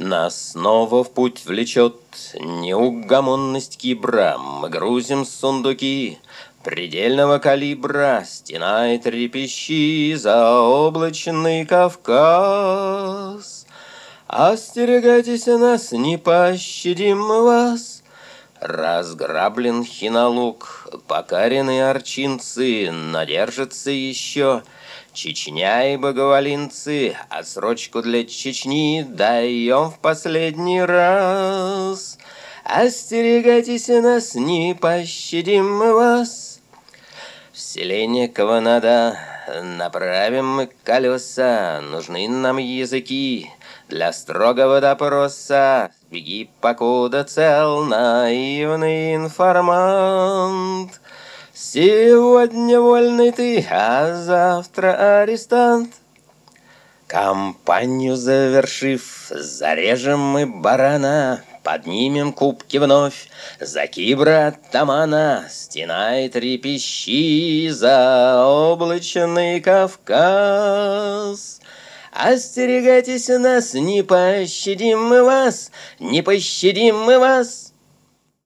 Нас снова в путь влечет неугомонность кибра. Мы грузим сундуки предельного калибра. Стена и трепещи заоблачный Кавказ. Остерегайтесь нас, не пощадим мы вас. Разграблен Хиналук, покорены орчинцы, но держится еще Чечня и Боговалинцы. Отсрочку для Чечни даем в последний раз. Остерегайтесь нас, не пощадим мы вас. В селение Каванада направим мы колеса, нужны нам языки для строгого допроса. Беги, покуда цел, наивный информант. Сегодня вольный ты, а завтра арестант. Кампанию завершив, зарежем мы барана, поднимем кубки вновь за кибра атамана. Стена и трепещи заоблачный Кавказ. Остерегайтесь нас, не пощадим мы вас, не пощадим мы вас.